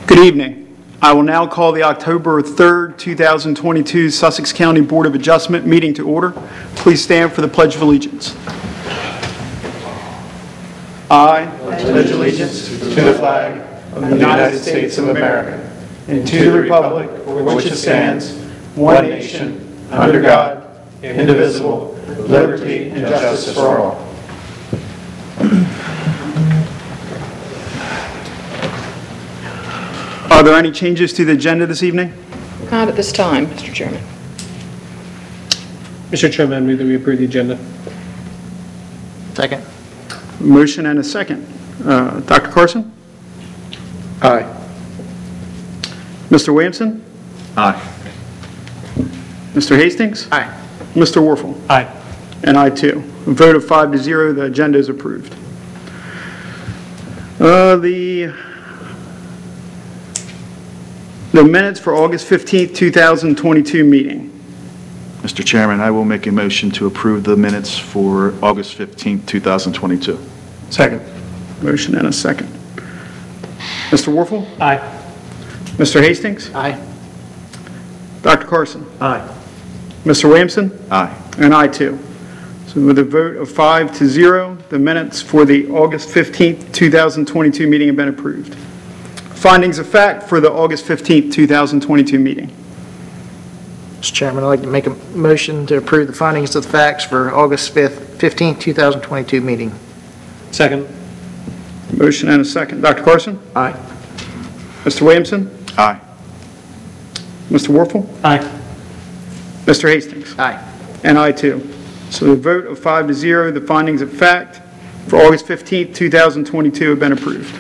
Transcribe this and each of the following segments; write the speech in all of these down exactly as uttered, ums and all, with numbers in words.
Good evening. I will now call the October third, two thousand twenty-two Sussex County Board of Adjustment meeting to order. Please stand for the Pledge of Allegiance. I pledge allegiance to the flag of the United States of America and to the republic for which it stands, one nation, under God, indivisible, with liberty and justice for all. Are there any changes to the agenda this evening? Not at this time, Mister Chairman. Mister Chairman, I move that we approve the agenda. Second. Motion and a second. Uh, Doctor Carson? Aye. Mister Williamson? Aye. Mister Hastings? Aye. Mister Warfel? Aye. And I too. A vote of five to zero, the agenda is approved. Uh, the, the minutes for August fifteenth, two thousand twenty-two meeting. Mister Chairman, I will make a motion to approve the minutes for August fifteenth, two thousand twenty-two. Second. Motion and a second. Mister Warfel? Aye. Mister Hastings? Aye. Doctor Carson? Aye. Mister Williamson? Aye. And I too. So with a vote of five to zero, the minutes for the August fifteenth, two thousand twenty-two meeting have been approved. Findings of fact for the August fifteenth, two thousand twenty-two meeting. Mister Chairman, I'd like to make a motion to approve the findings of the facts for August fifth, fifteenth, two thousand twenty-two meeting. Second. Motion and a second. Doctor Carson? Aye. Mister Williamson? Aye. Mister Warfel? Aye. Mister Hastings? Aye. And I too. So the vote of five to zero, the findings of fact for August fifteenth, two thousand twenty-two have been approved.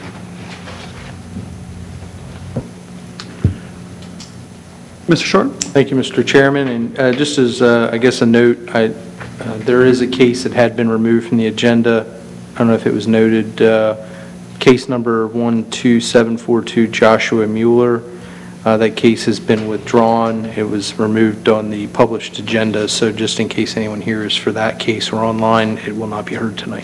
Mister Sharp? Thank you, Mister Chairman. And uh, just as, uh, I guess, a note, I, uh, there is a case that had been removed from the agenda. I don't know if it was noted. Uh, case number one two seven four two, Joshua Mueller. Uh, that case has been withdrawn. It was removed on the published agenda, so just in case anyone here is for that case or online, it will not be heard tonight.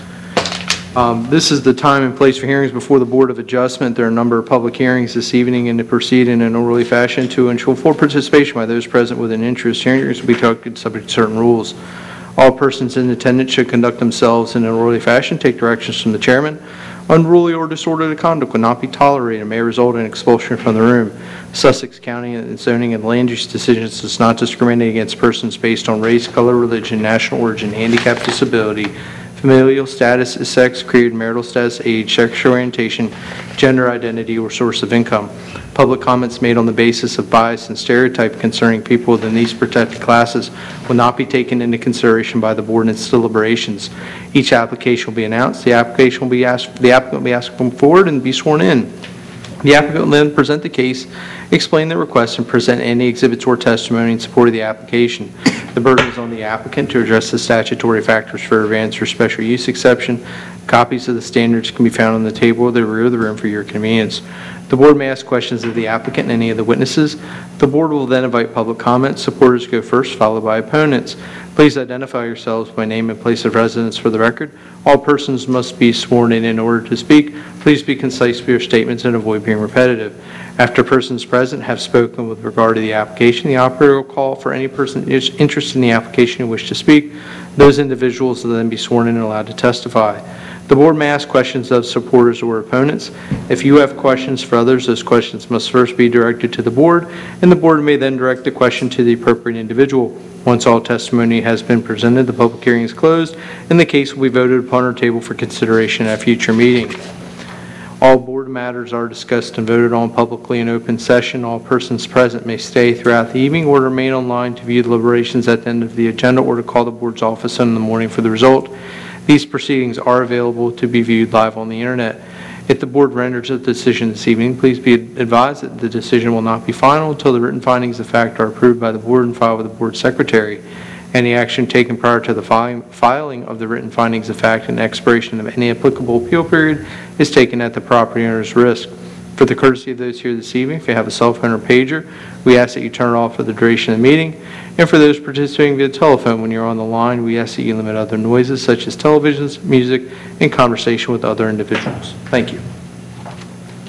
Um, this is the time and place for hearings before the Board of Adjustment. There are a number of public hearings this evening, and to proceed in an orderly fashion to ensure full participation by those present with an interest. Hearings will be conducted subject to certain rules. All persons in attendance should conduct themselves in an orderly fashion, take directions from the chairman. Unruly or disorderly conduct will not be tolerated and may result in expulsion from the room. Sussex County zoning and land use decisions does not discriminate against persons based on race, color, religion, national origin, handicap, disability, familial status, sex, creed, marital status, age, sexual orientation, gender identity, or source of income. Public comments made on the basis of bias and stereotype concerning people within these protected classes will not be taken into consideration by the board in its deliberations. Each application will be announced. The application will be asked. The applicant will be asked to come forward and be sworn in. The applicant will then present the case, explain the request, and present any exhibits or testimony in support of the application. The burden is on the applicant to address the statutory factors for a variance or special use exception. Copies of the standards can be found on the table or the rear of the room for your convenience. The board may ask questions of the applicant and any of the witnesses. The board will then invite public comments. Supporters go first, followed by opponents. Please identify yourselves by name and place of residence for the record. All persons must be sworn in in order to speak. Please be concise with your statements and avoid being repetitive. After persons present have spoken with regard to the application, the operator will call for any person interested in the application who wish to speak. Those individuals will then be sworn in and allowed to testify. The board may ask questions of supporters or opponents. If you have questions for others, those questions must first be directed to the board, and the board may then direct the question to the appropriate individual. Once all testimony has been presented, the public hearing is closed, and the case will be voted upon or tabled for consideration at a future meeting. All board matters are discussed and voted on publicly in open session. All persons present may stay throughout the evening or remain online to view deliberations at the end of the agenda or to call the board's office in the morning for the result. These proceedings are available to be viewed live on the internet. If the board renders a decision this evening, please be advised that the decision will not be final until the written findings of fact are approved by the board and filed with the board secretary. Any action taken prior to the filing of the written findings of fact and expiration of any applicable appeal period is taken at the property owner's risk. For the courtesy of those here this evening, if you have a cell phone or pager, we ask that you turn it off for the duration of the meeting. And for those participating via telephone, when you're on the line, we ask that you limit other noises such as televisions, music, and conversation with other individuals. Thank you.